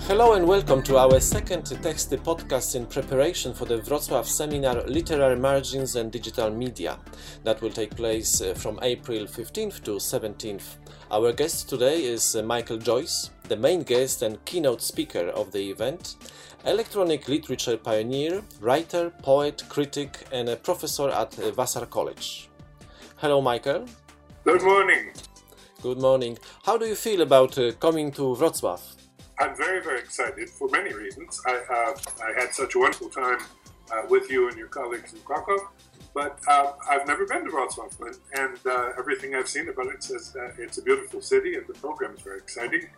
Hello and welcome to our second text podcast in preparation for the Wrocław seminar Literary Margins and Digital Media that will take place from April 15th to 17th. Our guest today is Michael Joyce, the main guest and keynote speaker of the event, electronic literature pioneer, writer, poet, critic and a professor at Vassar College. Hello Michael. Good morning. Good morning. How do you feel about coming to Wrocław? I'm very, very excited for many reasons. I had such a wonderful time with you and your colleagues in Krakow, but I've never been to Wrocław, and everything I've seen about it says it's a beautiful city and the program is very exciting.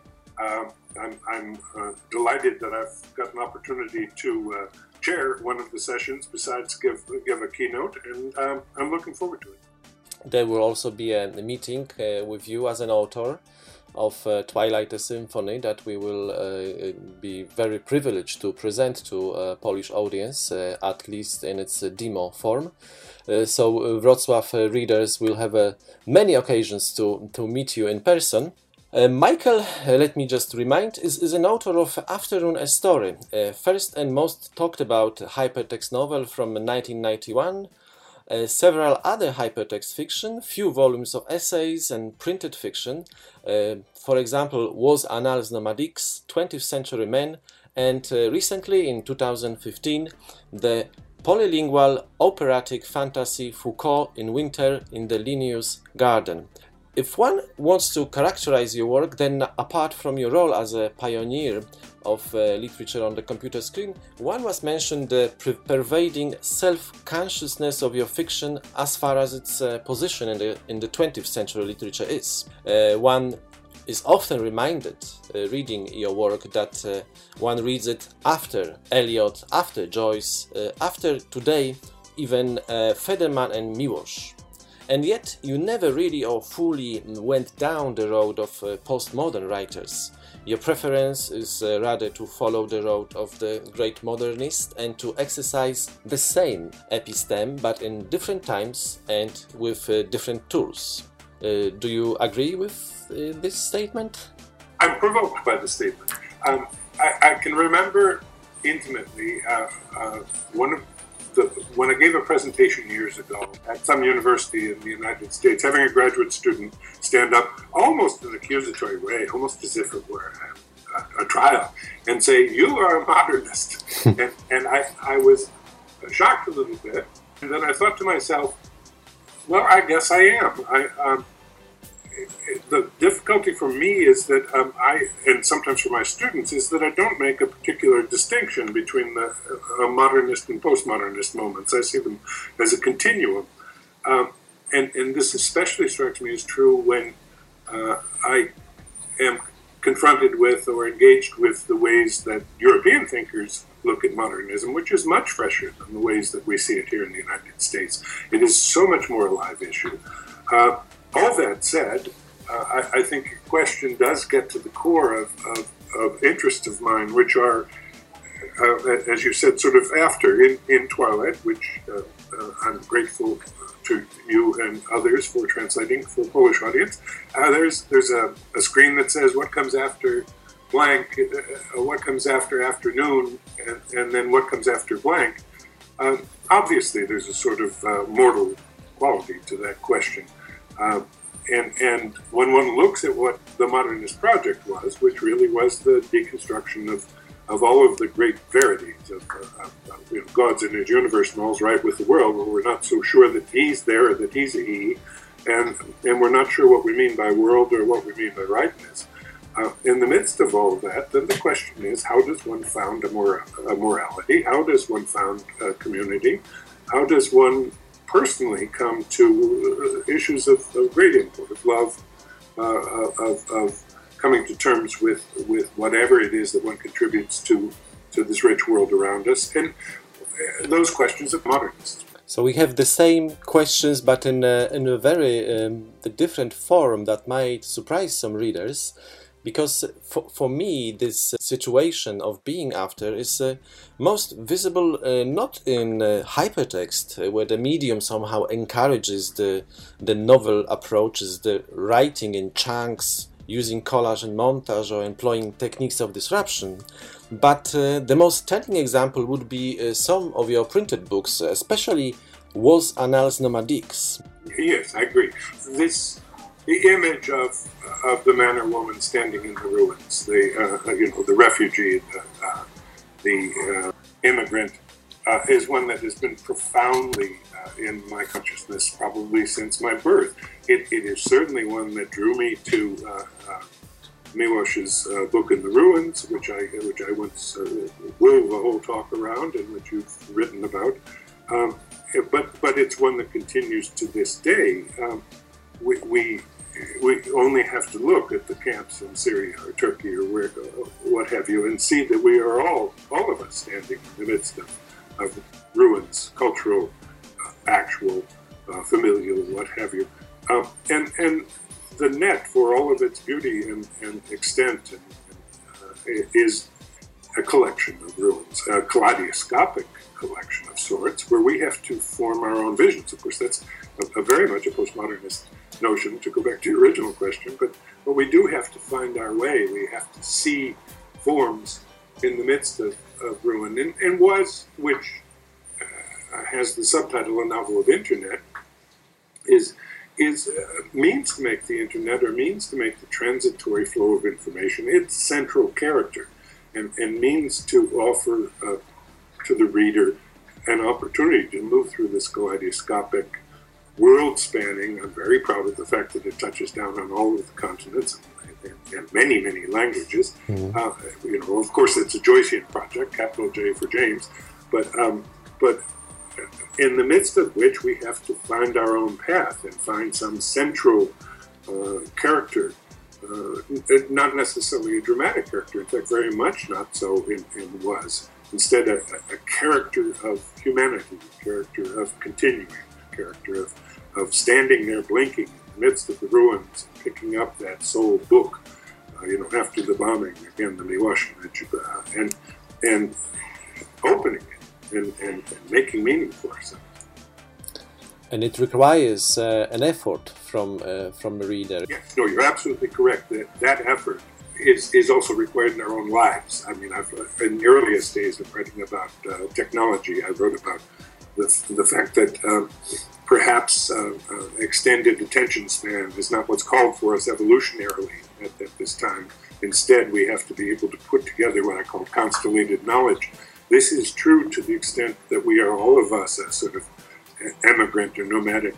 I'm delighted that I've got an opportunity to chair one of the sessions besides give a keynote, and I'm looking forward to it. There will also be a meeting with you as an author of Twilight Symphony that we will be very privileged to present to a Polish audience, at least in its demo form. So Wrocław readers will have many occasions to meet you in person. Michael, let me just remind, is an author of Afternoon a Story, first and most talked about hypertext novel from 1991, several other hypertext fiction, few volumes of essays and printed fiction, for example, Was Annales Nomadiques, 20th Century Men, and recently in 2015, the polylingual operatic fantasy Foucault in Winter in the Linnaeus Garden. If one wants to characterize your work, then apart from your role as a pioneer of literature on the computer screen, one must mention the pervading self-consciousness of your fiction as far as its position in the 20th century literature is. One is often reminded, reading your work, that one reads it after Eliot, after Joyce, after today, even Federman and Miłosz. And yet you never really or fully went down the road of postmodern writers. Your preference is rather to follow the road of the great modernist and to exercise the same episteme but in different times and with different tools. Do you agree with this statement? I'm provoked by the statement. I can remember intimately when I gave a presentation years ago at some university in the United States, having a graduate student stand up almost in an accusatory way, almost as if it were a trial, and say, "You are a modernist." and I was shocked a little bit, and then I thought to myself, well, I guess I am. The difficulty for me is that and sometimes for my students, is that I don't make a particular distinction between the modernist and postmodernist moments. I see them as a continuum. And this especially strikes me as true when I am confronted with or engaged with the ways that European thinkers look at modernism, which is much fresher than the ways that we see it here in the United States. It is so much more a live issue. All that said, I think your question does get to the core of interests of mine, which are, as you said, sort of after in Twilight, which I'm grateful to you and others for translating for a Polish audience. There's a screen that says what comes after blank, what comes after afternoon, and then what comes after blank. Obviously, there's a sort of mortal quality to that question. And when one looks at what the modernist project was, which really was the deconstruction of all of the great verities of God's in his universe and all's right with the world, where we're not so sure that he's there or that he's a he, and we're not sure what we mean by world or what we mean by rightness. In the midst of all of that, then the question is, how does one found a morality? How does one found a community? How does one personally come to issues of great import, of love, of coming to terms with whatever it is that one contributes to this rich world around us, and those questions of modernists. So we have the same questions, but in a very different form that might surprise some readers. Because for me, this situation of being after is most visible not in hypertext, where the medium somehow encourages the novel approaches, the writing in chunks, using collage and montage or employing techniques of disruption. But the most telling example would be some of your printed books, especially Was Annales Nomadiques. Yes, I agree. The image of the man or woman standing in the ruins, the refugee, the immigrant, is one that has been profoundly in my consciousness probably since my birth. It is certainly one that drew me to Miłosz's book In the Ruins, which I once wove a whole talk around and which you've written about. But it's one that continues to this day. We only have to look at the camps in Syria or Turkey or what have you, and see that we are all of us standing in the midst of ruins, cultural, actual, familial, what have you. And the net, for all of its beauty and extent, is a collection of ruins, a kaleidoscopic collection of sorts, where we have to form our own visions. Of course, that's a very much a postmodernist notion, to go back to your original question, but we do have to find our way. We have to see forms in the midst of ruin. And Was, which has the subtitle A Novel of Internet, is means to make the internet, or means to make the transitory flow of information its central character, and means to offer to the reader an opportunity to move through this kaleidoscopic, world-spanning. I'm very proud of the fact that it touches down on all of the continents and many, many languages. Mm-hmm. Of course, it's a Joycean project, capital J for James, but in the midst of which we have to find our own path and find some central character, not necessarily a dramatic character, in fact, very much not so in Was. Instead, a character of humanity, a character of continuing, a character of standing there blinking in the midst of the ruins, picking up that soul book, after the bombing, again, the Miłoszewicz, and opening it and making meaning for ourselves. And it requires an effort from the reader. Yes, no, you're absolutely correct. That effort is also required in our own lives. I mean, in the earliest days of writing about technology, I wrote about the fact that perhaps extended attention span is not what's called for us evolutionarily at this time. Instead, we have to be able to put together what I call constellated knowledge. This is true to the extent that we are, all of us, a sort of emigrant or nomadic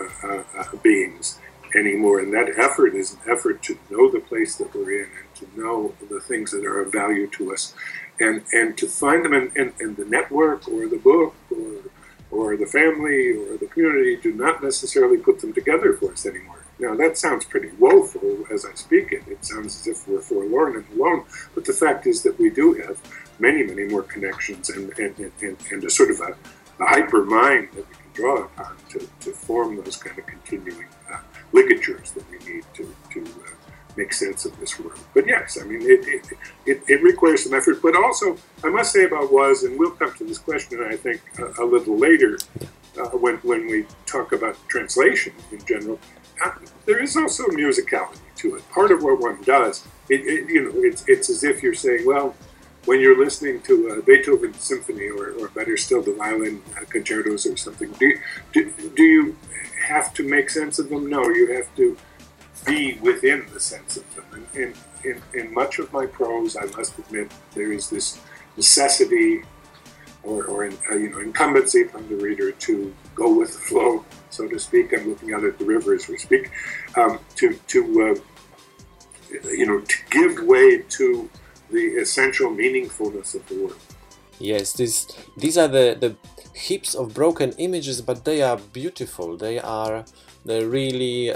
beings anymore. And that effort is an effort to know the place that we're in and to know the things that are of value to us, and to find them in the network or the book or the family or the community do not necessarily put them together for us anymore. Now, that sounds pretty woeful as I speak it. It sounds as if we're forlorn and alone. But the fact is that we do have many, many more connections and a sort of a hyper mind that we can draw upon to form those kind of continuing ligatures that we need to make sense of this world. But yes, I mean, it requires some effort. But also, I must say about Was, and we'll come to this question, I think, a little later when we talk about translation in general, there is also musicality to it. Part of what one does, it's as if you're saying, well, when you're listening to a Beethoven symphony, or better still, the violin concertos or something, do you have to make sense of them? No, you have to be within the sense of them. And in much of my prose, I must admit, there is this necessity or incumbency from the reader to go with the flow, so to speak. I'm looking out at the river as we speak, to give way to the essential meaningfulness of the world. Yes, these are the heaps of broken images, but they are beautiful. They're really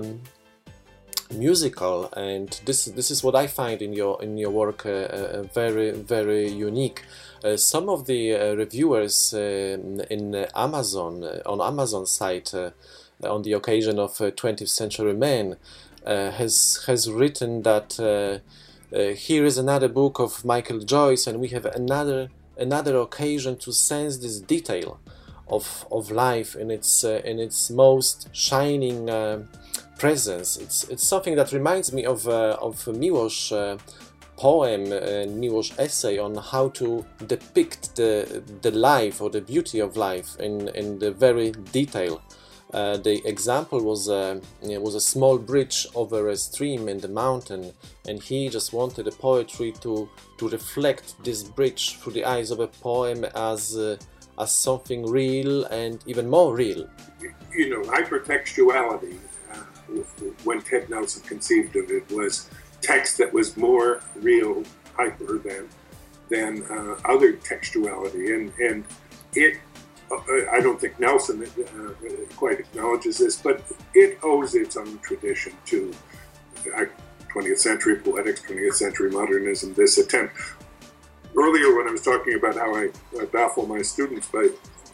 musical, and this is what I find in your work very, very unique. Some of the reviewers in Amazon, on Amazon site, on the occasion of 20th Century Man, has written that here is another book of Michael Joyce, and we have another occasion to sense this detail of life in its most shining presence. It's something that reminds me of Miłosz poem, Miłosz essay on how to depict the life or the beauty of life in the very detail. The example was a small bridge over a stream in the mountain, and he just wanted the poetry to reflect this bridge through the eyes of a poem as something real and even more real. You know, hypertextuality, when Ted Nelson conceived of it, was text that was more real, hyper than other textuality, and it. I don't think Nelson quite acknowledges this, but it owes its own tradition to 20th century poetics, 20th century modernism, this attempt. Earlier when I was talking about how I baffle my students by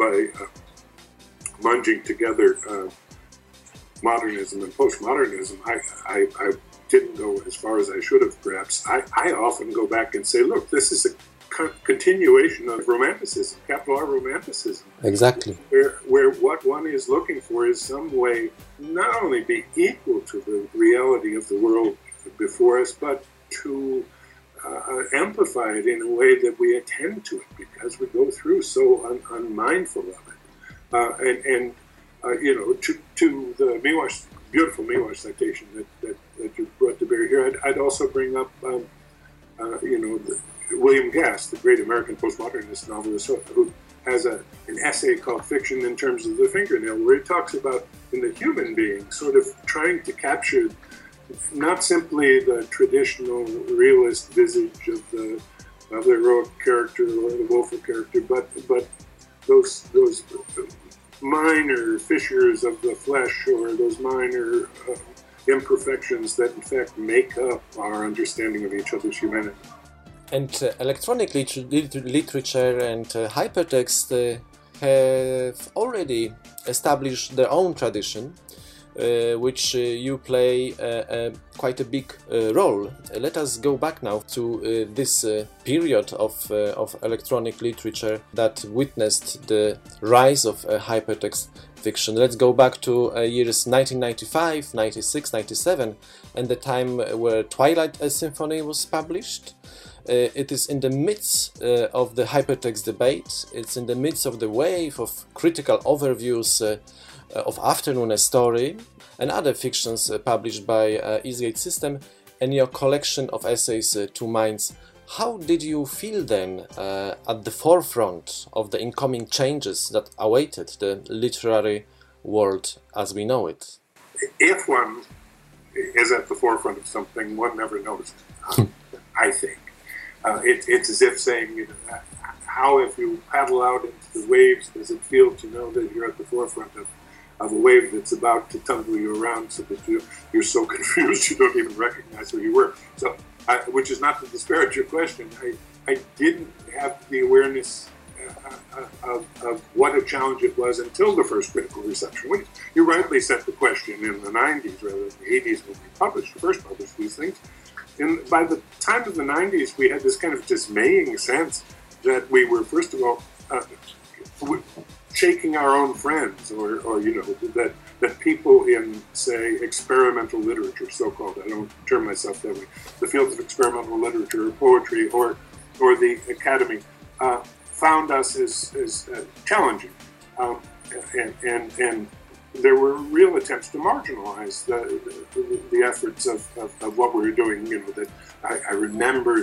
munging together modernism and postmodernism, I didn't go as far as I should have, perhaps. I often go back and say, look, this is a continuation of Romanticism, capital R Romanticism. Exactly. Where what one is looking for is some way not only be equal to the reality of the world before us, but to amplify it in a way that we attend to it, because we go through so unmindful of it. And you know, to the Miłosz, beautiful Miłosz citation that you brought to bear here, I'd also bring up, you know, William Gass, the great American postmodernist novelist, who has an essay called Fiction in Terms of the Fingernail, where he talks about, in the human being, sort of trying to capture not simply the traditional realist visage of the heroic character or the woeful character, but those minor fissures of the flesh, or those minor imperfections that in fact make up our understanding of each other's humanity. And electronic literature and hypertext have already established their own tradition, which you play quite a big role. Let us go back now to this period of electronic literature that witnessed the rise of hypertext fiction. Let's go back to years 1995, 96, 97, and the time where Twilight Symphony was published. It is in the midst of the hypertext debate. It's in the midst of the wave of critical overviews of Afternoon a Story and other fictions published by Eastgate System, and your collection of essays, Two Minds. How did you feel then at the forefront of the incoming changes that awaited the literary world as we know it? If one is at the forefront of something, one never knows it, I think. It's as if saying, you know, how if you paddle out into the waves, does it feel to know that you're at the forefront of a wave that's about to tumble you around, so that you're so confused you don't even recognize where you were. So, which is not to disparage your question, I didn't have the awareness of what a challenge it was until the first critical reception. You rightly set the question in the 90s rather than the 80s when we first published these things. And by the time of the 90s, we had this kind of dismaying sense that we were, first of all, shaking our own friends, or you know, that people in, say, experimental literature, so-called, I don't term myself that way, the fields of experimental literature, or poetry, or the academy, found us as challenging, and there were real attempts to marginalize the efforts of what we were doing. You know, that I remember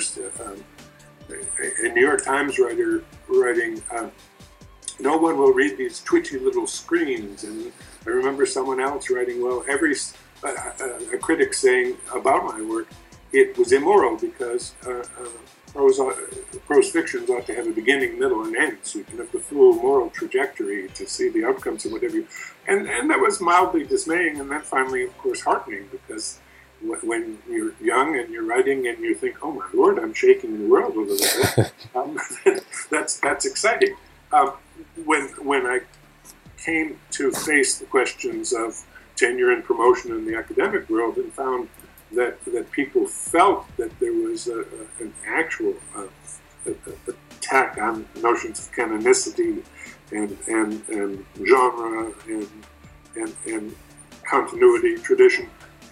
a New York Times writer writing, no one will read these twitchy little screens. And I remember someone else writing, well, a critic saying about my work, it was immoral because prose fictions ought to have a beginning, middle, and end, so you can have the full moral trajectory to see the outcomes and whatever. And that was mildly dismaying, and then finally, of course, heartening, because when you're young and you're writing and you think, oh my Lord, I'm shaking the world a little bit, that's exciting. When I came to face the questions of tenure and promotion in the academic world and found that people felt that there was an actual attack on notions of canonicity and genre and continuity, tradition.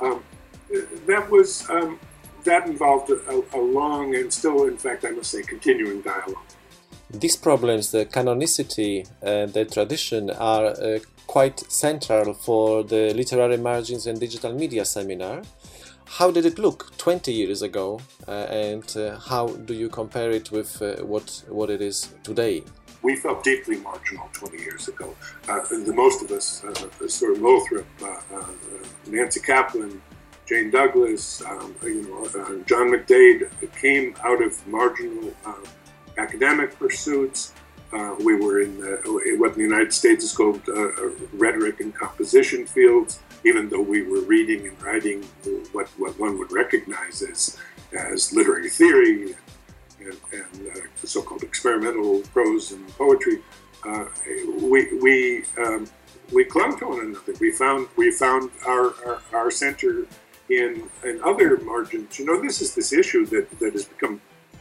That involved a long and still, in fact, I must say, continuing dialogue. These problems, the canonicity and the tradition, are quite central for the Literary Margins and Digital Media seminar. How did it look 20 years ago, and how do you compare it with what it is today? We felt deeply marginal 20 years ago. The most of us, sort of Lothrop, Nancy Kaplan, Jane Douglas, John McDade, came out of marginal academic pursuits. We were in what in the United States is called rhetoric and composition fields, even though we were reading and writing what one would recognize as literary theory and so-called experimental prose and poetry. We clung to one another. We found our center in other margins. This is this issue that has become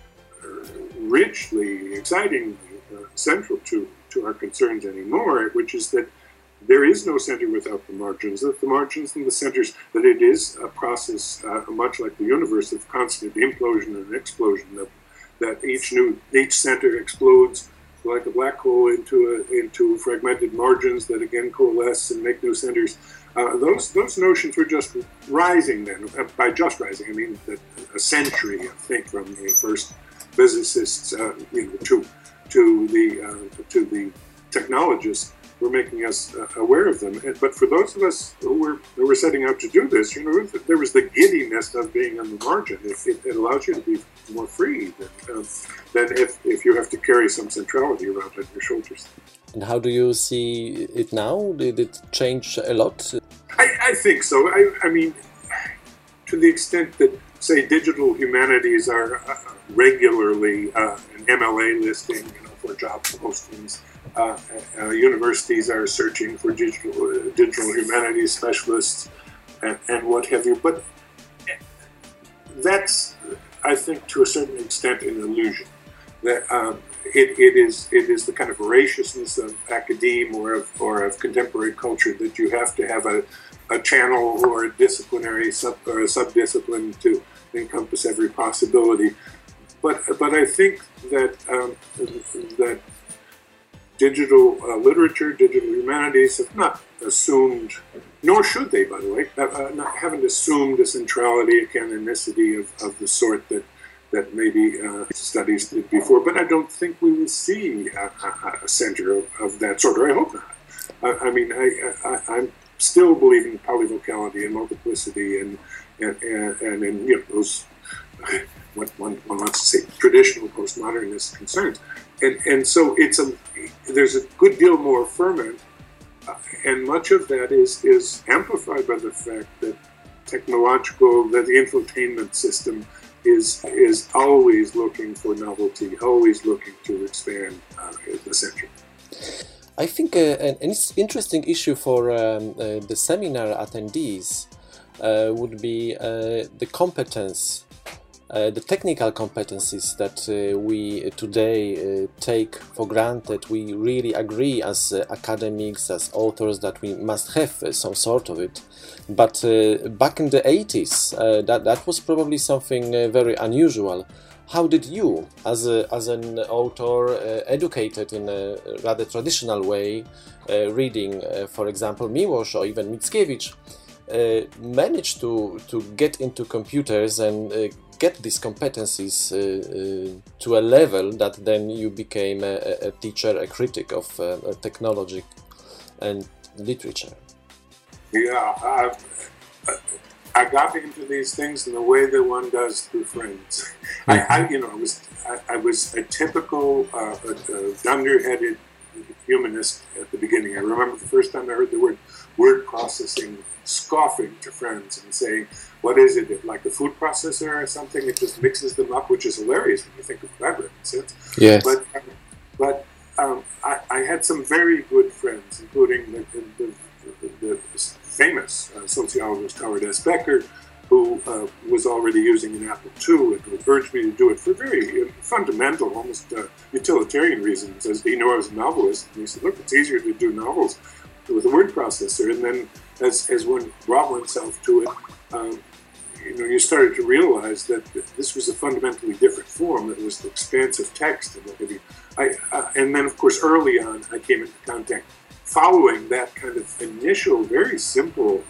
richly, excitingly central to our concerns anymore, which is that there is no center without the margins, that the margins and the centers, that it is a process much like the universe of constant implosion and explosion, that each center explodes like a black hole into fragmented margins that again coalesce and make new centers. Those notions were just rising then. By just rising, I mean that a century, I think, from the first physicists to the technologists were making us aware of them. But for those of us who were setting out to do this, there was the giddiness of being on the margin. It allows you to be more free than if you have to carry some centrality around on your shoulders. And how do you see it now? Did it change a lot? I think so. I mean, to the extent that, say, digital humanities are regularly an MLA listing for job postings. Universities are searching for digital humanities specialists and what have you. But that's, I think, to a certain extent, an illusion. That it is the kind of voraciousness of academe or of contemporary culture that you have to have a channel or a disciplinary or a subdiscipline to encompass every possibility. But I think that digital literature, digital humanities have not assumed, nor should they, by the way, haven't assumed a centrality, a canonicity of the sort that maybe studies did before. But I don't think we will see a center of that sort, or I hope not. I mean, I'm still believing in polyvocality and multiplicity and in those what one wants to say traditional postmodernist concerns, and so there's a good deal more ferment, and much of that is amplified by the fact that the infotainment system is always looking for novelty, always looking to expand the center. I think an interesting issue for the seminar attendees would be the competence, the technical competencies that we today take for granted. We really agree as academics, as authors, that we must have some sort of it. But back in the 80s, that was probably something very unusual. How did you, as an author educated in a rather traditional way, reading, for example, Miłosz or even Mickiewicz, manage to get into computers and get these competencies to a level that then you became a teacher, a critic of technology and literature? Yeah, I got into these things in the way that one does through friends. Mm-hmm. I was a typical dunderheaded humanist at the beginning. I remember the first time I heard the word processing, scoffing to friends and saying, "What is it, like a food processor or something? It just mixes them up," which is hilarious when you think of that sense. Yes. But I had some very good friends, including the famous sociologist Howard S. Becker, who was already using an Apple II and who urged me to do it for very fundamental, almost utilitarian reasons. As he knew I was a novelist, and he said, "Look, it's easier to do novels with a word processor." And as one brought oneself to it, you started to realize that this was a fundamentally different form. It was the expansive text and what have you. And then, of course, early on, I came into contact following that kind of initial, very simple,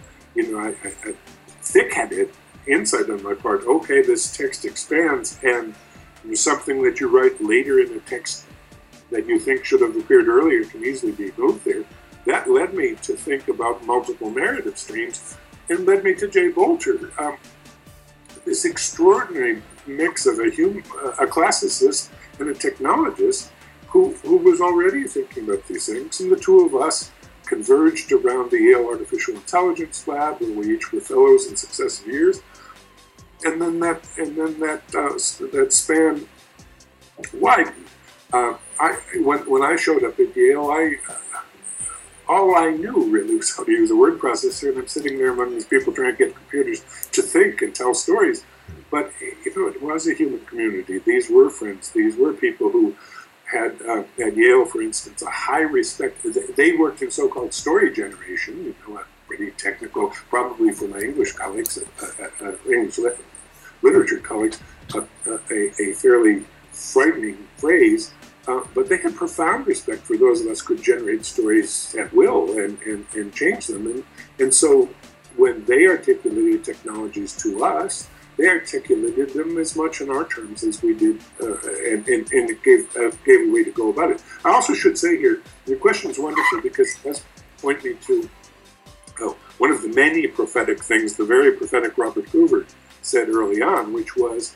thick-headed insight on my part. Okay, this text expands, and something that you write later in a text that you think should have appeared earlier can easily be moved there. That led me to think about multiple narrative streams, and led me to Jay Boulter, this extraordinary mix of a classicist and a technologist who was already thinking about these things. And the two of us converged around the Yale Artificial Intelligence Lab, where we each were fellows in successive years. And then that span widened. When I showed up at Yale, all I knew really was how to use a word processor, and I'm sitting there among these people trying to get computers to think and tell stories. But it was a human community. These were friends. These were people who had, at Yale, for instance, a high respect. They worked in so-called story generation, pretty technical, probably for my English colleagues, English literature colleagues, a fairly frightening phrase. But they had profound respect for those of us who could generate stories at will and change them. And so when they articulated technologies to us, they articulated them as much in our terms as we did, and it gave a way to go about it. I also should say here, your question is wonderful because it does point me to one of the many prophetic things the very prophetic Robert Hoover said early on, which was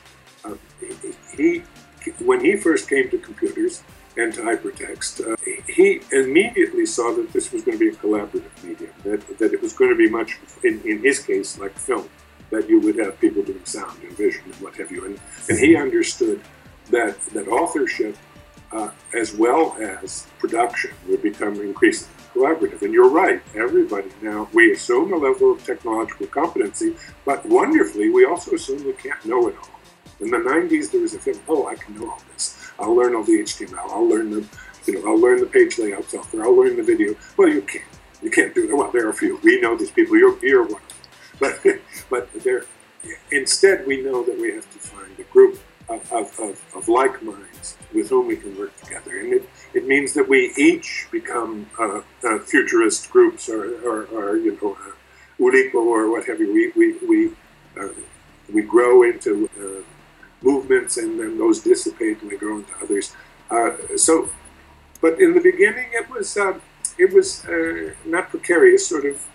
when he first came to computers and to hypertext, he immediately saw that this was going to be a collaborative medium, that it was going to be much, in his case, like film, that you would have people doing sound and vision and what have you. And he understood that authorship, as well as production, would become increasingly collaborative. And you're right, everybody now, we assume a level of technological competency, but wonderfully, we also assume we can't know it all. In the 90s, there was a thing, I can know all this. I'll learn all the HTML. I'll learn the page layout software. I'll learn the video. Well, you can't. You can't do that. Well, there are a few. We know these people. You're one of them. But instead, we know that we have to find a group of like minds with whom we can work together. And it means that we each become futurist groups or Ulipo or what have you. We grow into movements, and then those dissipate and they grow into others. But in the beginning, it was not precarious. Sort of,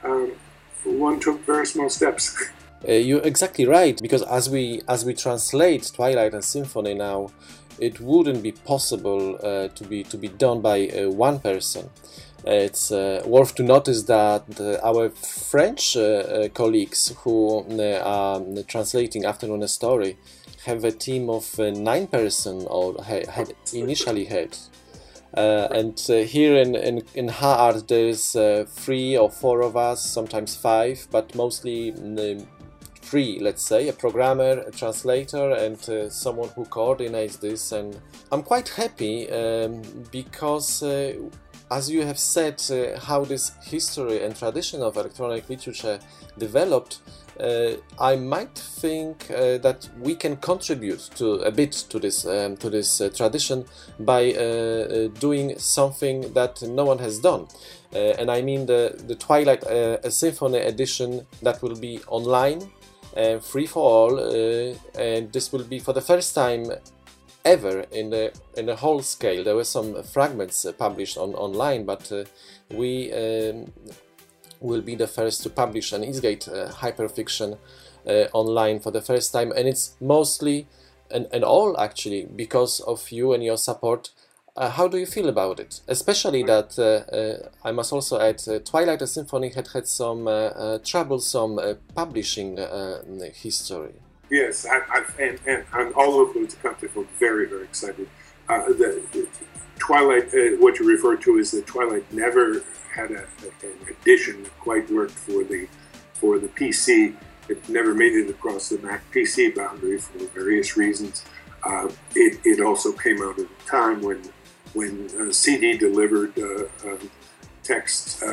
one took very small steps. You're exactly right, because as we translate Twilight and Symphony now, it wouldn't be possible to be done by one person. It's worth to notice that our French colleagues who are translating Afternoon a Story have a team of 9 person, or had initially had. And here in HAART there's 3 or 4 of us, sometimes 5, but mostly 3, let's say, a programmer, a translator, and someone who coordinates this. And I'm quite happy because as you have said, how this history and tradition of electronic literature developed, I might think that we can contribute a bit to this tradition by doing something that no one has done. And I mean the Twilight Symphony edition that will be online, free for all, and this will be for the first time ever in the whole scale. There were some fragments published online, but we will be the first to publish an Eastgate hyperfiction online for the first time, and it's mostly and all actually because of you and your support. How do you feel about it? Especially that I must also add, Twilight Symphony had some troublesome publishing history. Yes, and on all of those accounts, I feel very, very excited. The Twilight, what you refer to is that Twilight never had an edition that quite worked for the PC. It never made it across the Mac PC boundary for various reasons. It also came out at a time when CD delivered text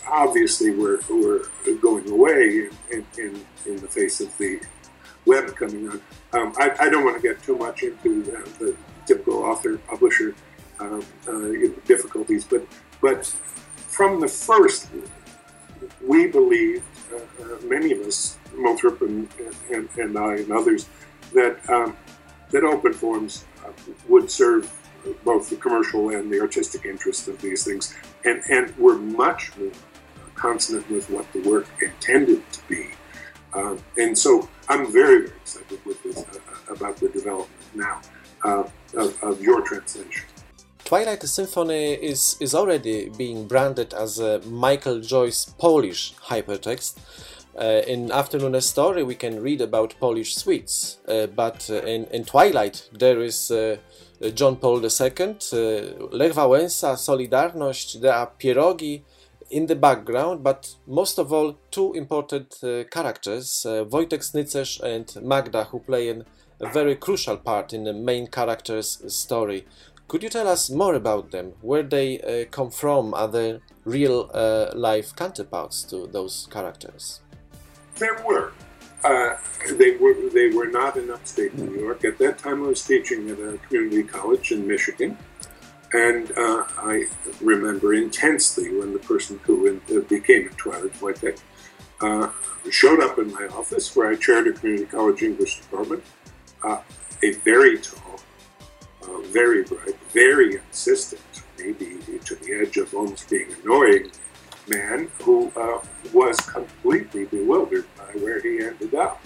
obviously were going away in the face of the web coming on. I don't want to get too much into the typical author-publisher difficulties, but from the first, we believed, many of us, Moulthrop and I and others, that open forms would serve both the commercial and the artistic interest of these things, and were much more consonant with what the work intended to be. And so I'm very, very excited with this, about the development now of your translation. Twilight Symphony is already being branded as a Michael Joyce Polish hypertext. In Afternoon a Story we can read about Polish sweets, but in Twilight there is John Paul II, Lech Wałęsa, Solidarność, there are pierogi in the background, but most of all two important characters, Wojtek Snycerz and Magda, who play a very crucial part in the main character's story. Could you tell us more about them? Where they come from? Are they real life counterparts to those characters? There were. They were not in upstate New York. At that time I was teaching at a community college in Michigan, and I remember intensely when the person who became in Twilight, Wojtek, showed up in my office where I chaired a community college English department, a very tall, very bright, very insistent, maybe to the edge of almost being annoying man who was completely bewildered by where he ended up,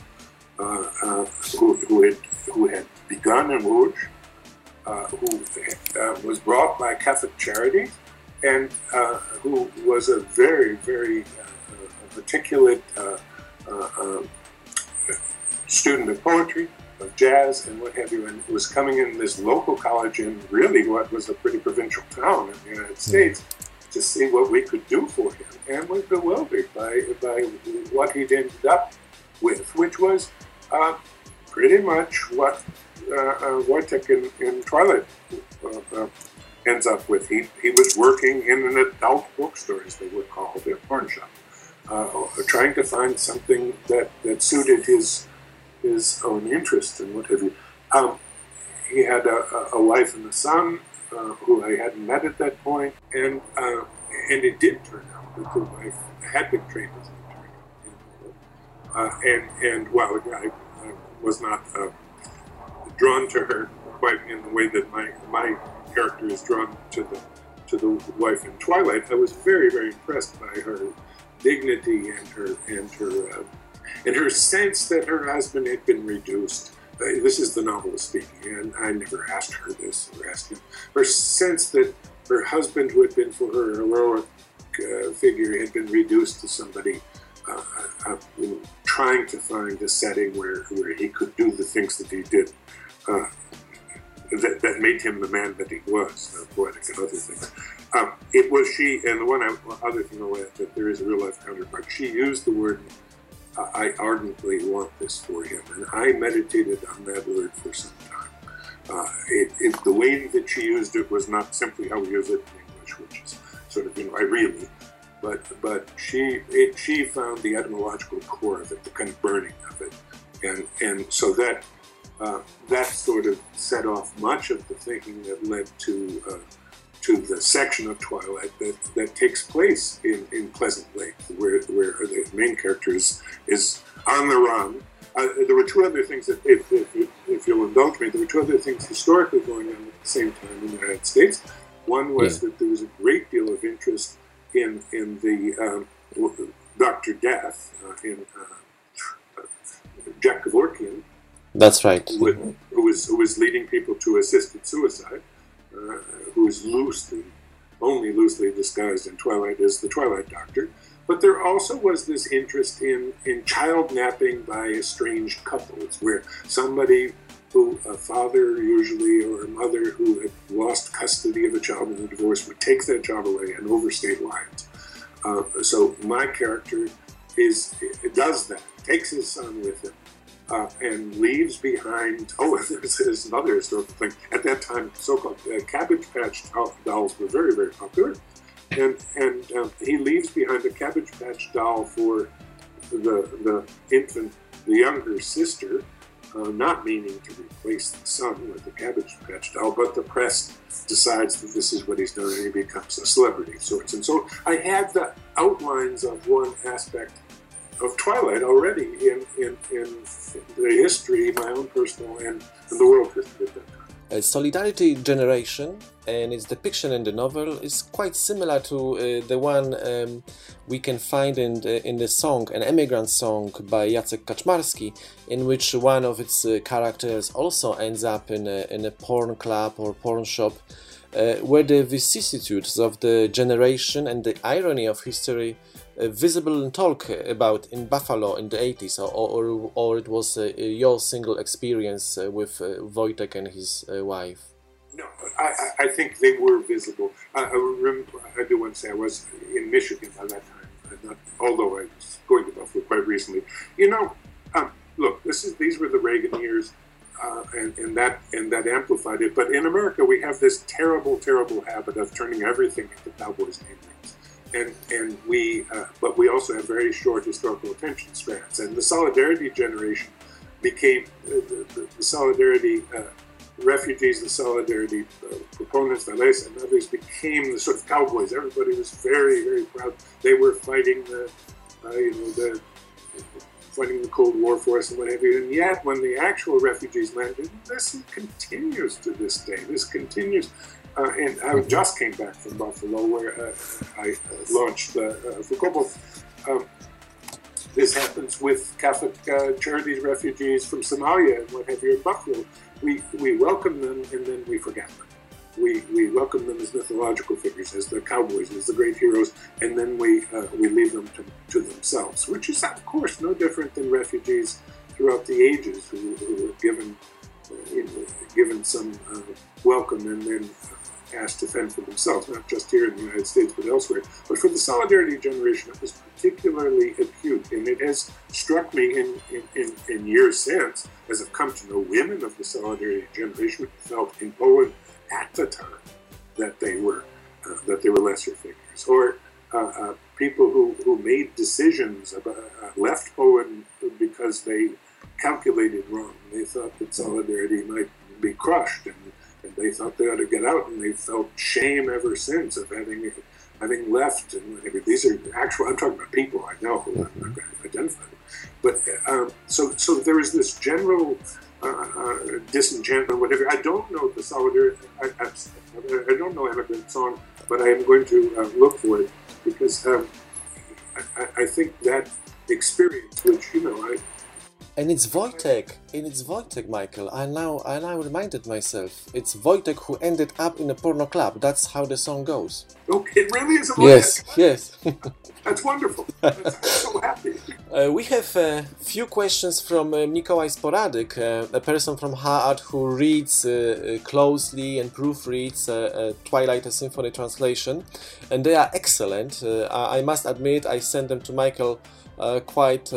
who had begun in Łódź, who was brought by Catholic Charity, and who was a very, very articulate student of poetry, of jazz, and what have you, and was coming in this local college in really what was a pretty provincial town in the United States to see what we could do for him, and was bewildered by what he'd ended up with, which was pretty much what Wojtek in Twilight ends up with. He was working in an adult bookstore, as they would call it, a pawn shop, trying to find something that suited his own interest and what have you. He had a wife and a son who I hadn't met at that point, and it did turn out that the wife had been trained as an attorney, and while I was not drawn to her quite in the way that my character is drawn to the wife in Twilight, I was very, very impressed by her dignity and her sense that her husband had been reduced. This is the novelist speaking, and I never asked her this or asked him. Her sense that her husband, who had been for her a heroic figure, had been reduced to somebody trying to find a setting where he could do the things that he did, that made him the man that he was, poetic and other things. It was she, and the other thing I'll add, that there is a real life counterpart. She used the word, I ardently want this for him, and I meditated on that word for some time. The way that she used it was not simply how we use it in English, which is sort of, I really, but she found the etymological core of it, the kind of burning of it, and so that sort of set off much of the thinking that led to the section of Twilight that takes place in Pleasant Lake, where the main character is on the run. There were two other things that, if you'll indulge me, there were two other things historically going on at the same time in the United States. One was that there was a great deal of interest in the Dr. Death, in Jack Kevorkian. That's right. Who was leading people to assisted suicide. Who is only loosely disguised in Twilight as the Twilight Doctor. But there also was this interest in child napping by estranged couples, where somebody a father usually, or a mother who had lost custody of a child in a divorce, would take that child away and overstate lines. So my character does that, takes his son with him, and leaves behind, there's another historical thing. At that time, so-called Cabbage Patch dolls were very, very popular. and he leaves behind a Cabbage Patch doll for the infant, the younger sister, not meaning to replace the son with the Cabbage Patch doll, but the press decides that this is what he's done, and he becomes a celebrity of sorts. And so I had the outlines of one aspect of Twilight already in the history, my own personal and the world history at that time. Solidarity Generation and its depiction in the novel is quite similar to the one we can find in the song, an Emigrant Song by Jacek Kaczmarski, in which one of its characters also ends up in a porn club or porn shop, where the vicissitudes of the generation and the irony of history visible and talk about in Buffalo in the 80s, or it was your single experience with Wojtek and his wife? No, I think they were visible. I remember, I do want to say I was in Michigan by that time, although I was going to Buffalo quite recently. Look, these were the Reagan years, and that amplified it. But in America, we have this terrible habit of turning everything into Cowboys name names. But we also have very short historical attention spans. And the Solidarity Generation became the Solidarity refugees, the Solidarity proponents, Valesa and others, became the sort of cowboys. Everybody was very, very proud. They were fighting fighting the Cold War for us and what have you. And yet, when the actual refugees landed, this continues to this day. This continues. And I just came back from Buffalo, where I launched Fukobo. This happens with Catholic Charities refugees from Somalia and what have you in Buffalo. We welcome them and then we forget them. We welcome them as mythological figures, as the cowboys, as the great heroes, and then we leave them to themselves, which is, of course, no different than refugees throughout the ages who were given some welcome and then asked to fend for themselves, not just here in the United States, but elsewhere. But for the Solidarity Generation, it was particularly acute, and it has struck me in years since, as I've come to know women of the Solidarity Generation who felt in Poland at the time that they were lesser figures, or people who made decisions about left Poland because they calculated wrong. They thought that Solidarity might be crushed, and they thought they ought to get out, and they felt shame ever since of having left. And whatever. These are actual. I'm talking about people I know who I'm not going to identify them. But so there is this general disenchantment, whatever. I don't know the Solidarity. I don't know Emigrant Song, but I am going to look for it, because I think that experience, which And it's Wojtek, Michael. I now reminded myself. It's Wojtek who ended up in a porno club. That's how the song goes. Okay, it really is a Wojtek? Yes. That's wonderful. I'm so happy. We have a few questions from Mikołaj Sporadyk, a person from Haat who reads closely and proofreads Twilight: A Symphony translation, and they are excellent. I must admit, I sent them to Michael quite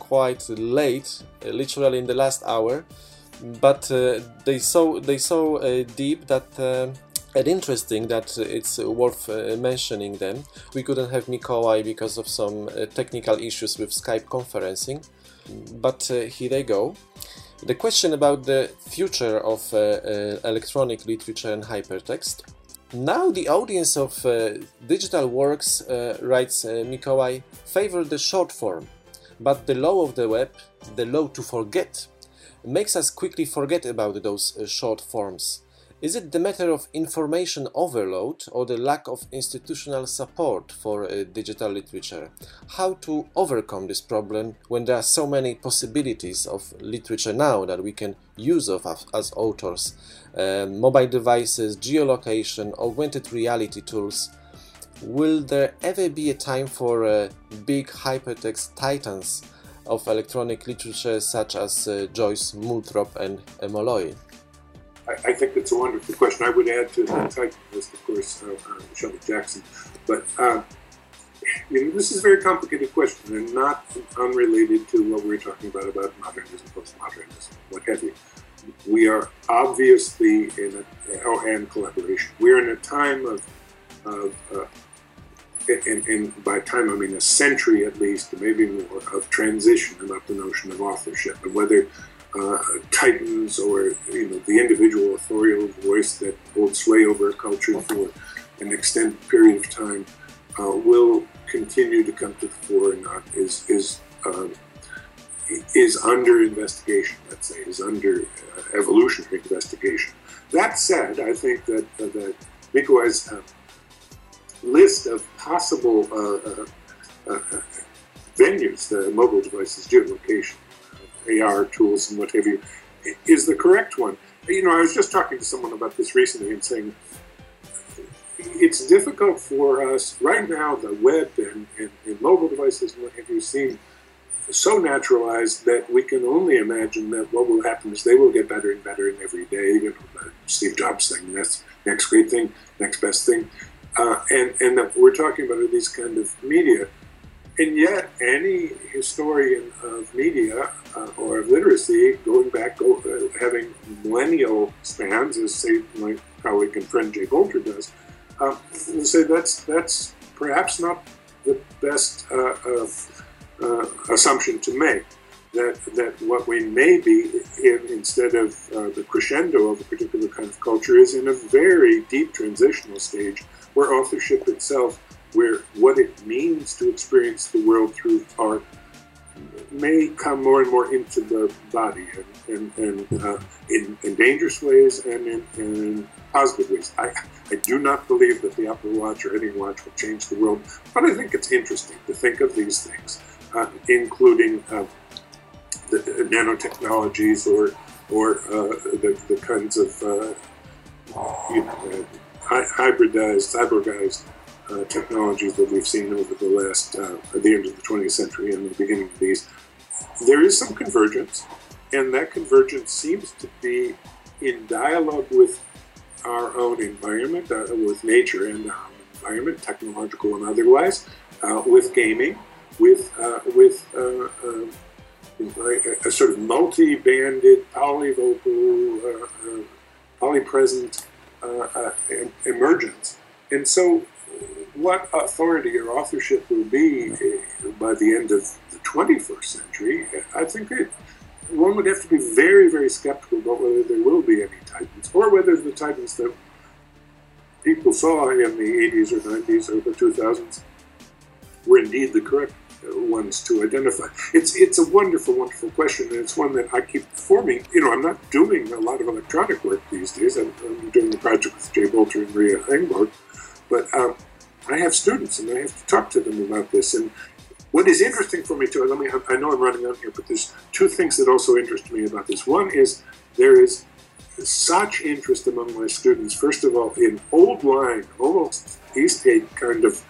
late, literally in the last hour, but they so deep that and interesting that it's worth mentioning them. We couldn't have Mikołaj because of some technical issues with Skype conferencing, but here they go. The question about the future of electronic literature and hypertext. Now the audience of digital works, writes Mikołaj, favor the short form, but the law of the web, the law to forget, makes us quickly forget about those short forms. Is it the matter of information overload or the lack of institutional support for digital literature? How to overcome this problem when there are so many possibilities of literature now that we can use as authors? Mobile devices, geolocation, augmented reality tools. Will there ever be a time for big hypertext titans of electronic literature such as Joyce Moulthrop and Molloy? I think that's a wonderful question. I would add to the titan list, of course, Shelley Jackson. But this is a very complicated question and not unrelated to what we were talking about modernism, postmodernism, what have you. We are obviously and collaboration. We are in a time of and by time I mean a century at least, maybe more, of transition about the notion of authorship, and whether titans or the individual authorial voice that holds sway over a culture for an extended period of time will continue to come to the fore or not is under investigation. Let's say is under evolutionary investigation. That said, I think that Mikołaj's list of possible venues, the mobile devices, geolocation, AR tools, and what have you, is the correct one. I was just talking to someone about this recently and saying it's difficult for us right now. The web and mobile devices and what have you seem so naturalized that we can only imagine that what will happen is they will get better and better in every day. Steve Jobs thing, that's next great thing, next best thing. And that we're talking about these kind of media. And yet, any historian of media or of literacy, going back, having millennial spans, as say my colleague and friend Jay Boulter does, will say that's perhaps not the best assumption to make. That what we may be in, instead of the crescendo of a particular kind of culture, is in a very deep transitional stage where authorship itself, where what it means to experience the world through art, may come more and more into the body and in dangerous ways and in positive ways. I do not believe that the Apple Watch or any watch will change the world, but I think it's interesting to think of these things, including the nanotechnologies or the kinds of hybridized, cyborgized technologies that we've seen over the last, at the end of the 20th century and the beginning of these. There is some convergence, and that convergence seems to be in dialogue with our own environment, with nature and our environment, technological and otherwise, with gaming, with a sort of multi-banded, polyvocal, polypresent emergence. And so what authority or authorship will be by the end of the 21st century, I think one would have to be very, very skeptical about whether there will be any titans, or whether the titans that people saw in the 80s or 90s or the 2000s were indeed the correct ones to identify. It's a wonderful, wonderful question, and it's one that I keep forming. I'm not doing a lot of electronic work these days. I'm doing the project with Jay Boulter and Maria Engborg, but I have students, and I have to talk to them about this. And what is interesting for me too, I know I'm running out here, but there's two things that also interest me about this. One is there is such interest among my students, first of all, in old line, almost Eastgate kind of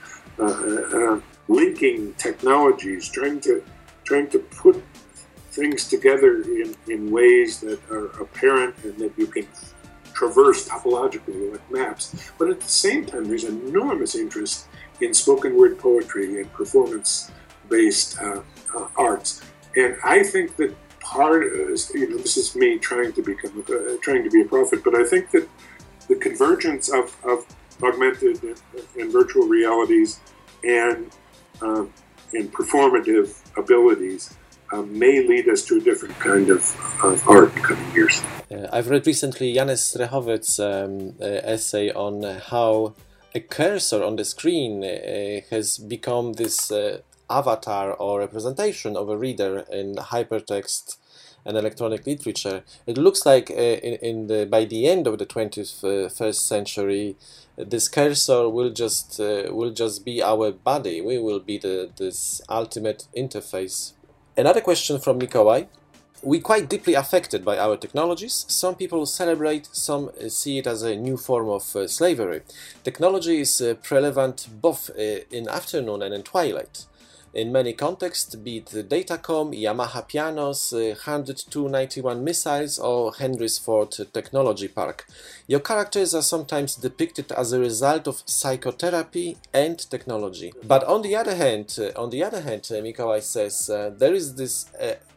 linking technologies, trying to put things together in ways that are apparent and that you can traverse topologically like maps. But at the same time, there's enormous interest in spoken word poetry and performance-based arts. And I think that this is me trying to be a prophet, but I think that the convergence of augmented and virtual realities and performative abilities may lead us to a different kind of art in coming years. I've read recently Janez Strechowicz's essay on how a cursor on the screen has become this avatar or representation of a reader in hypertext and electronic literature. It looks like by the end of the 21st century, this cursor will just be our body. We will be this ultimate interface. Another question from Mikołaj. We're quite deeply affected by our technologies. Some people celebrate, some see it as a new form of slavery. Technology is prevalent both in afternoon and in twilight. In many contexts, be it Datacom, Yamaha pianos, 10291 missiles, or Henry's Ford Technology Park. Your characters are sometimes depicted as a result of psychotherapy and technology. But on the other hand, Mikołaj says there is this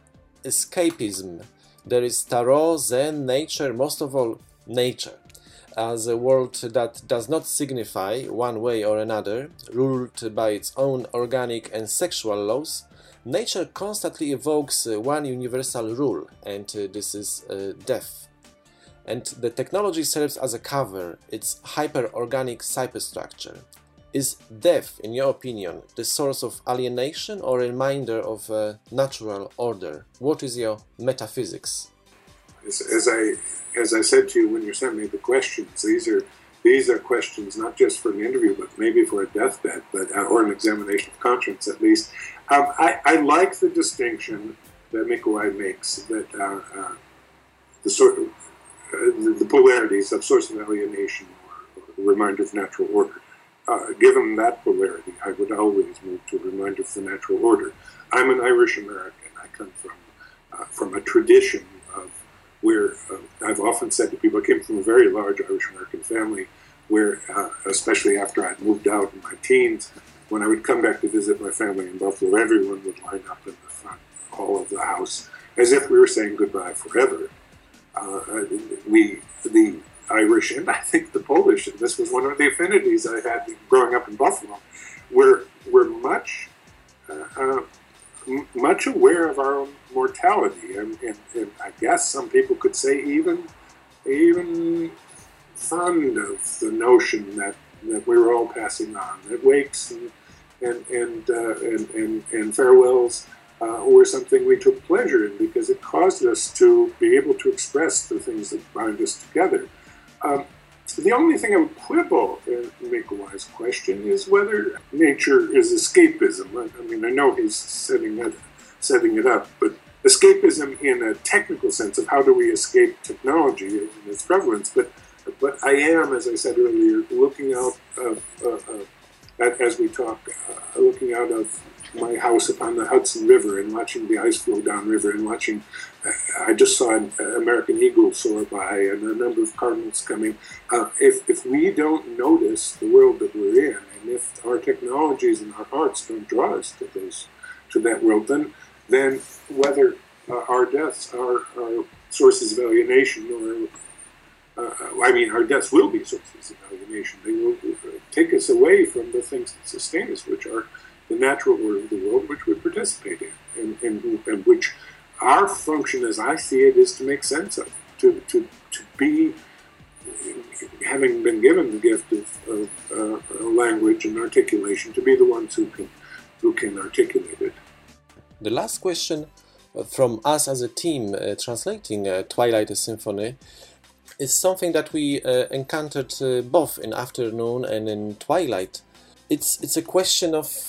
escapism. There is Tarot, Zen, nature, most of all nature. as a world that does not signify one way or another, ruled by its own organic and sexual laws, nature constantly evokes one universal rule, and this is death. And the technology serves as a cover, its hyper-organic superstructure. Is death, in your opinion, the source of alienation or a reminder of natural order? What is your metaphysics? As I said to you when you sent me the questions, these are questions not just for an interview, but maybe for a deathbed, or an examination of conscience at least. I like the distinction that Mikołaj makes, that the polarities of source of alienation or reminder of natural order. Given that polarity, I would always move to a reminder of the natural order. I'm an Irish American. I come from a tradition of where I've often said to people, I came from a very large Irish American family where, especially after I'd moved out in my teens, when I would come back to visit my family in Buffalo, everyone would line up in the front hall of the house as if we were saying goodbye forever. The Irish, and I think the Polish, and this was one of the affinities I had growing up in Buffalo, were much aware of our own mortality, and I guess some people could say even fond of the notion that we were all passing on, that wakes and farewells were something we took pleasure in because it caused us to be able to express the things that bind us together. The only thing I would quibble in Mikołaj's question is whether nature is escapism. I mean, I know he's setting it up, but escapism in a technical sense of how do we escape technology and its prevalence. But I am, as I said earlier, looking out as we talk, looking out of my house upon the Hudson River and watching the ice flow downriver and watching, I just saw an American eagle soar by and a number of cardinals coming. If we don't notice the world that we're in, and if our technologies and our arts don't draw us to that world, then whether our deaths are sources of alienation or our deaths will be sources of alienation. They will take us away from the things that sustain us, which are the natural order of the world which we participate in, and which our function, as I see it, is to make sense of, to be, having been given the gift of language and articulation, to be the ones who can articulate it. The last question from us as a team translating Twilight Symphony is something that we encountered both in Afternoon and in Twilight. It's a question of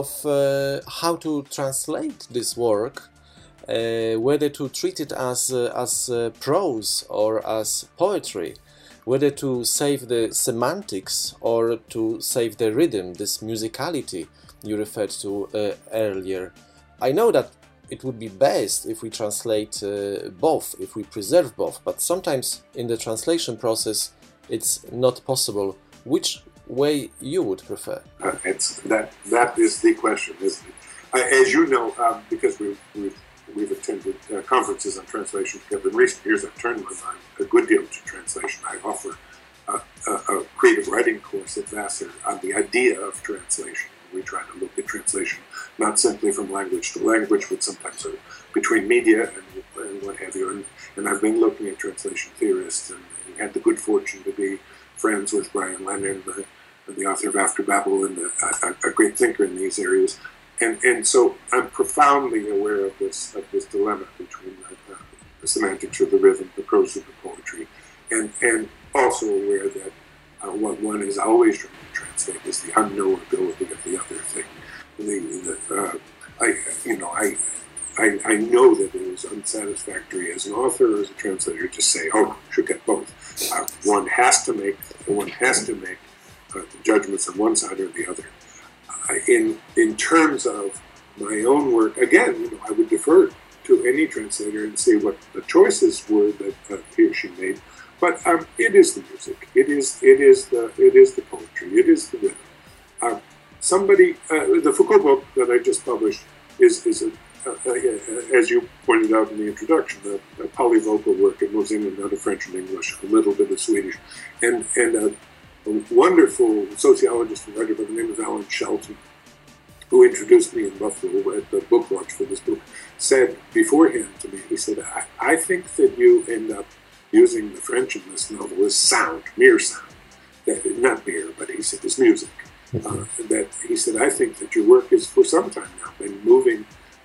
how to translate this work, whether to treat it as prose or as poetry, whether to save the semantics or to save the rhythm, this musicality you referred to earlier. I know that it would be best if we translate both, if we preserve both, but sometimes in the translation process it's not possible. Which way you would prefer? That is the question, isn't it? As you know, because we've attended conferences on translation together in recent years, I've turned my mind a good deal to translation. I offer a creative writing course at Vassar on the idea of translation. We try to look at translation not simply from language to language, but sometimes between media and what have you. And I've been looking at translation theorists and had the good fortune to be friends with Brian Lennon, the author of After Babel, and a great thinker in these areas. And so I'm profoundly aware of this dilemma between the semantics of the rhythm, the prose of the poetry, and also aware that what one is always trying to translate is the unknowability of the other thing. I know that it is unsatisfactory as an author or as a translator to say, "Oh, should get both." One has to make judgments on one side or the other. In terms of my own work, again, I would defer to any translator and see what the choices were that he or she made. But it is the music, it is the poetry, it is the rhythm. The Foucault book that I just published is a as you pointed out in the introduction, a polyvocal work. It moves in and out of French and English, a little bit of Swedish, and a wonderful sociologist and writer by the name of Alan Shelton, who introduced me in Buffalo at the book launch for this book, said beforehand to me, he said, I think that you end up using the French in this novel as sound, mere sound. Not mere, but he said as music. That he said, I think that your work is for some time now been moving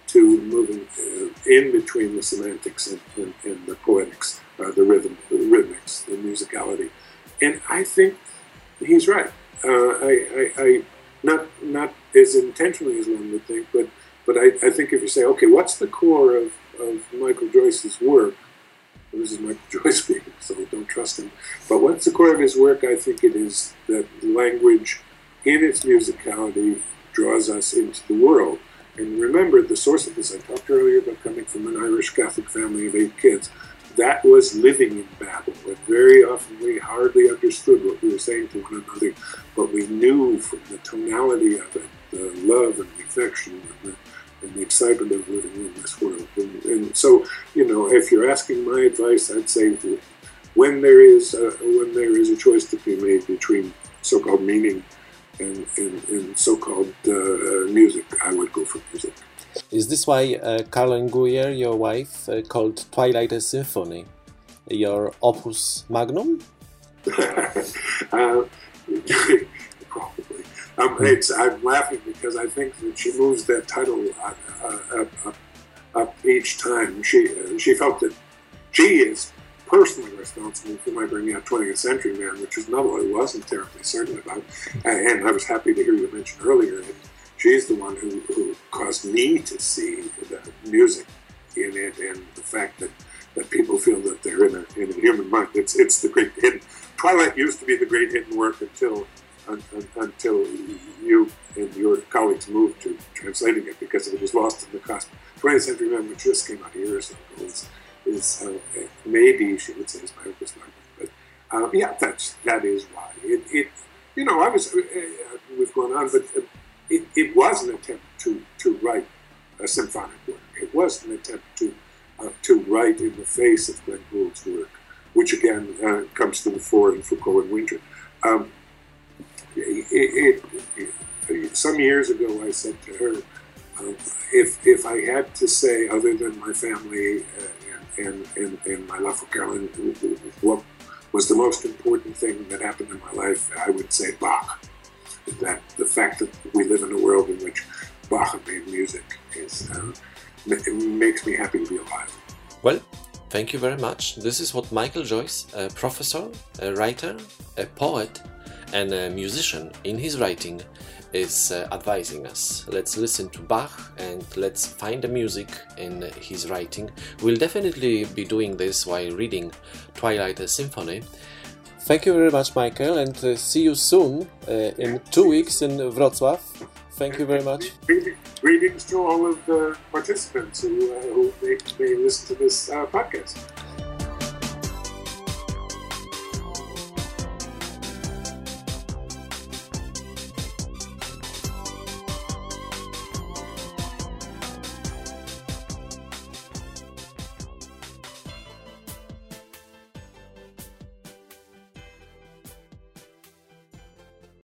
in between the semantics and the poetics, the rhythmics, the musicality. And I think he's right. I not as intentionally as one would think, but I think if you say, okay, what's the core of Michael Joyce's work? Well, this is Michael Joyce speaking, so don't trust him. But what's the core of his work? I think it is that language, in its musicality, draws us into the world. And remember, the source of this, I talked earlier about coming from an Irish Catholic family of 8 kids. That was living in Babel. And very often we hardly understood what we were saying to one another, but we knew from the tonality of it, the love and the affection and the excitement of living in this world. And so, if you're asking my advice, I'd say when there is a choice to be made between so-called meaning and so-called music, I would go for music. Is this why Caroline Guyer, your wife, called Twilight a symphony, your opus magnum? Probably. I'm laughing because I think that she moves that title up each time. She felt that she is personally responsible for my bringing out 20th Century Man, which is a novel I wasn't terribly certain about. And I was happy to hear you mention earlier that she's the one who caused me to see the music in it and the fact that people feel that they're in a human mind. It's the great hidden. Twilight used to be the great hidden work until you and your colleagues moved to translating it because it was lost in the cost. 20th Century Man, which just came out years ago, is maybe she would say is my opus magnum. But yeah, that is why it. I was we've gone on, but it was an attempt to write a symphonic work. It was an attempt to write in the face of Glenn Gould's work, which again comes to the fore in Foucault and Winter. Some years ago, I said to her, if I had to say, other than my family and my love for Caroline, what was the most important thing that happened in my life, I would say Bach. That the fact that we live in a world in which Bach made music makes me happy to be alive. Well, thank you very much. This is what Michael Joyce, a professor, a writer, a poet, and a musician in his writing, is advising us. Let's listen to Bach and let's find the music in his writing. We'll definitely be doing this while reading Twilight a Symphony. Thank you very much, Michael, and see you soon in 2 weeks in Wrocław. Thank you very much. Greetings to all of the participants who may listen to this podcast.